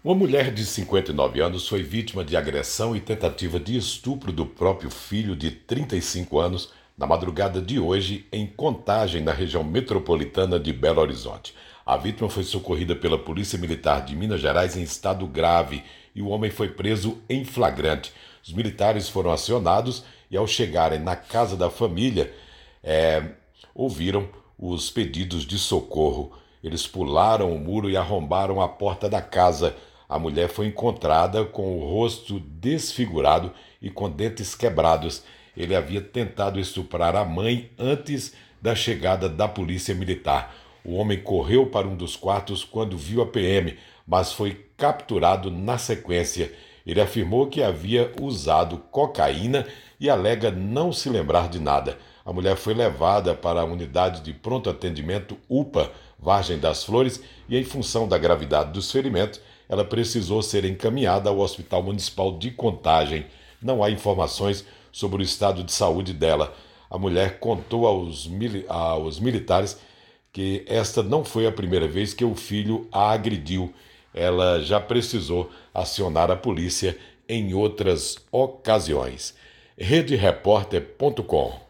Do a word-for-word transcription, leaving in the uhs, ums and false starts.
Uma mulher de cinquenta e nove anos foi vítima de agressão e tentativa de estupro do próprio filho de trinta e cinco anos na madrugada de hoje em Contagem, na região metropolitana de Belo Horizonte. A vítima foi socorrida pela Polícia Militar de Minas Gerais em estado grave e o homem foi preso em flagrante. Os militares foram acionados e, ao chegarem na casa da família, é, ouviram os pedidos de socorro. Eles pularam o muro e arrombaram a porta da casa. A mulher foi encontrada com o rosto desfigurado e com dentes quebrados. Ele havia tentado estuprar a mãe antes da chegada da polícia militar. O homem correu para um dos quartos quando viu a P M, mas foi capturado na sequência. Ele afirmou que havia usado cocaína e alega não se lembrar de nada. A mulher foi levada para a unidade de pronto atendimento U P A, Vargem das Flores, e em função da gravidade dos ferimentos, ela precisou ser encaminhada ao Hospital Municipal de Contagem. Não há informações sobre o estado de saúde dela. A mulher contou aos, mili- aos militares que esta não foi a primeira vez que o filho a agrediu. Ela já precisou acionar a polícia em outras ocasiões. rede repórter ponto com